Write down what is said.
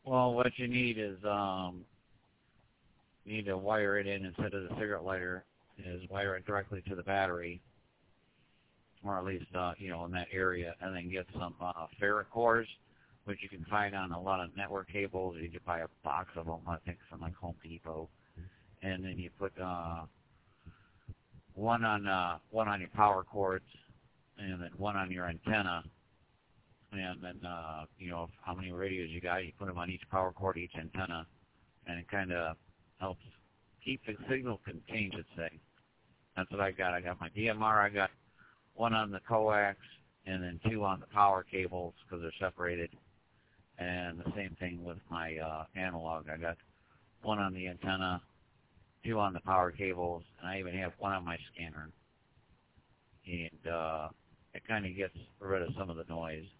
Well, what you need is you need to wire it in instead of the cigarette lighter. Is wire it directly to the battery, or at least in that area, and then get some ferrite cores, which you can find on a lot of network cables. You can buy a box of them, I think, from like Home Depot, and then you put one on your power cords, and then one on your antenna, and then how many radios you got. You put them on each power cord, each antenna, and it kind of helps keep the signal contained, let's say. That's what I got. I got my DMR. I got one on the coax, and then two on the power cables because they're separated. And the same thing with my analog. I got one on the antenna, two on the power cables, and I even have one on my scanner. And it kind of gets rid of some of the noise.